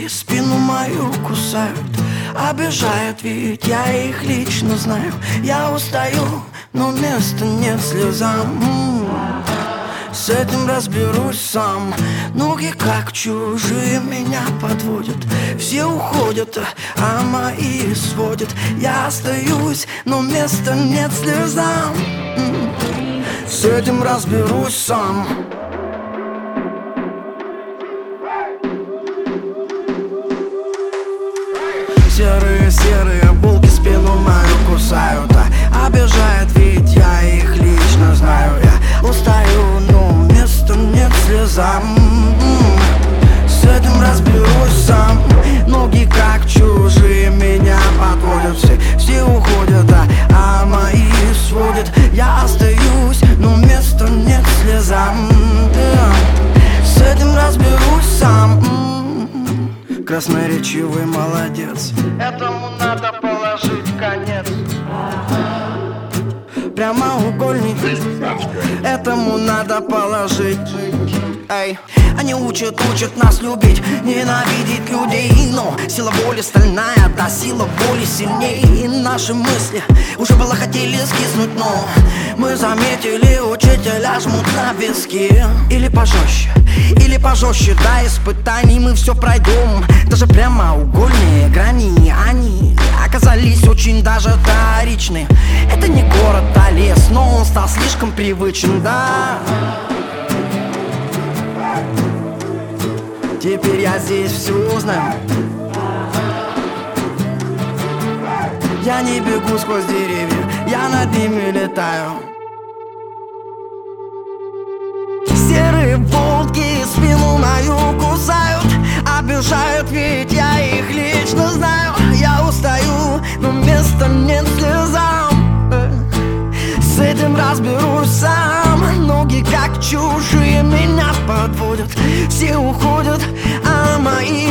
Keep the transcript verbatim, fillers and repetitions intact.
волки спину мою кусают, обижают, ведь я их лично знаю. Я устаю, но места нет слезам. С этим разберусь сам. Ноги как чужие меня подводят. Все уходят, а мои сводят. Я остаюсь, но места нет слезам. С этим разберусь сам. Серые-серые волки спину мою кусают, а обижают, ведь я их лично знаю. Я устаю, но места нет слезам. С этим разберусь сам. Ноги как чужие меня подводят. Все, все уходят, а, а мои сводят. Я остаюсь, но места нет слезам. С этим разберусь сам. Красноречивый молодец, этому надо положить конец. Прямоугольник, этому надо положить. Эй. Они учат, учат нас любить, ненавидеть людей. Но сила воли стальная, да, сила воли сильнее. Наши мысли уже было хотели скиснуть, но мы заметили, учителя жмут на виски. Или пожестче, или пожестче, да, испытаний мы все пройдем. Даже прямоугольные грани, они оказались очень даже вторичны. Это не город, а лес, но он стал слишком привычен, да. Теперь я здесь все знаю. Я не бегу сквозь деревья, я над ними летаю. Серые волки спину мою кусают, обижают, ведь я их лично знаю. Я устаю, но места нет слезам. С этим разберусь сам. Ноги как чужие меня подводят. Все уходят, а мои